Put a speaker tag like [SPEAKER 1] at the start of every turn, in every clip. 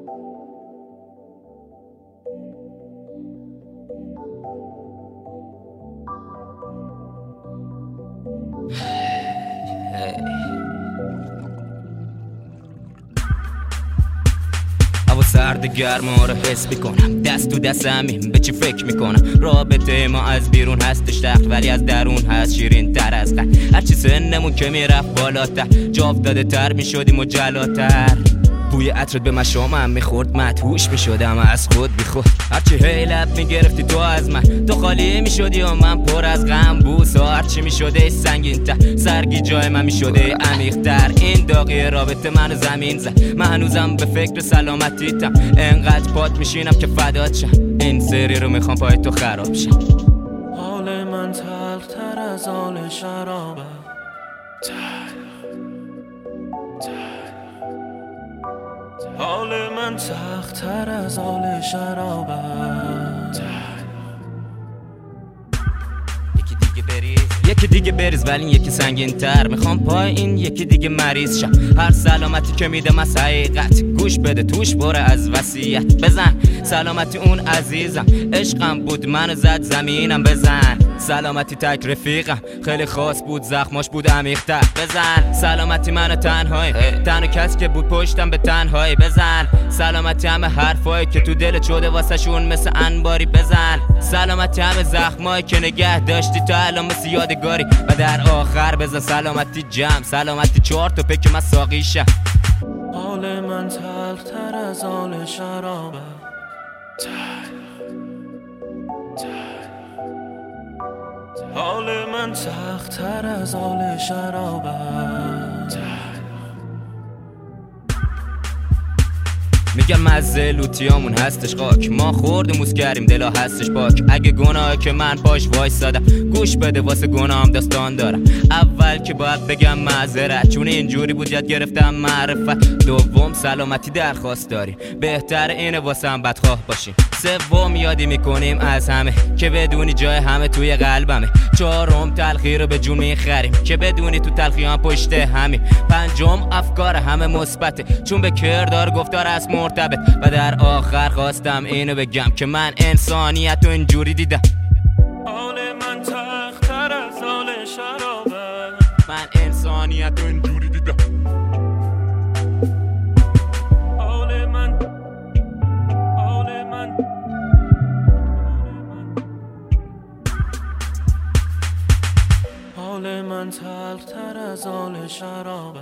[SPEAKER 1] هوا سرد گرما رو حس میکنم، دست تو دست همین به چی فکر میکنم. رابطه ما از بیرون هستش تخت، ولی از درون هست شیرین تر از قند. هرچی سنمون که میرفت بالاتر، جا افتاده تر میشدیم و جلاتر. بوی عطرت به مشامم میخورد، مدهوش میشدم از خود بیخود. هرچی هیلت میگرفتی تو از من، تو خالی میشدی و من پر از غم. بوسا هرچی میشده سنگین تر، سرگی جای من میشده عمیق تر. این داغی رابطه منو زمین زد، من هنوزم به فکر سلامتیتم. انقدر پات میشینم که فدات شم، این سری رو میخوام پای تو خراب شم.
[SPEAKER 2] حال من تلخ تر از حال شرابه، حال من سخت تر از حال شرابه.
[SPEAKER 1] یکی دیگه بریز ولی یکی سنگین تر. میخوام پای این یکی دیگه مریض شم. هر سلامتی که میدم از حقیقت، گوش بده توش بره از وصیت. بزن سلامتی اون عزیزم، عشقم بود منو زد زمینم. بزن سلامتی تک رفیقم، خیلی خاص بود زخماش بود عمیق‌تر. بزن سلامتی منو تنهایی، تنها کسی که بود پشتم به تنهایی. بزن سلامتی همه حرفایی که تو دل شده واسه شون مثل انباری. بزن سلامتی همه زخمایی که نگه داشتی تا الان مثل یادگاری. و در آخر بزن سلامتی جمع، سلامتی 4 تا که من ساقیشم.
[SPEAKER 2] حال من تلخ تر از حال شرابه، حال من سخت تر از حال شرابه.
[SPEAKER 1] میگم مزه لوتیامون هستش خاک، ما خوردیم موس کردیم دلا هستش پاک. اگه گناهی که من پاش وایسادم، گوش بده واسه گناهم داستان دارم. اول که باید بگم معذرت، چون اینجوری بود یاد گرفتم معرفت. دوم سلامتی درخواست داریم، بهتر اینه واسه هم بدخواه باشیم. سوم یادی میکنیم از همه که بدونی جای همه توی قلبمه. چهارم تلخی رو به جون میخریم که بدونی تو تلخی هم پشت همیم. پنجم افکار همه مثبته، چون به کردار گفتار از مرتبط. و در آخر خواستم اینو بگم که من انسانیت رو اینجوری دیدم.
[SPEAKER 2] حال من تلخ تر از حال شرابه،
[SPEAKER 1] من انسانیت رو اینجوری دیدم.
[SPEAKER 2] حال من تلخ تر از حال شرابه.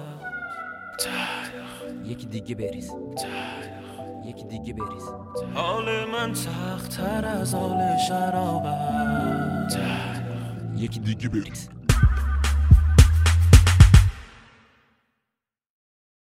[SPEAKER 1] یکی دیگه بریز، یکی دیگه بریز.
[SPEAKER 2] حال من سخت تر از حال شرابه،
[SPEAKER 1] یکی دیگه بریز.